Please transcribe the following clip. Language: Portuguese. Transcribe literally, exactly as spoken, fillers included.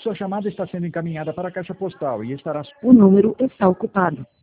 Sua chamada está sendo encaminhada para a caixa postal e estará... O número está ocupado.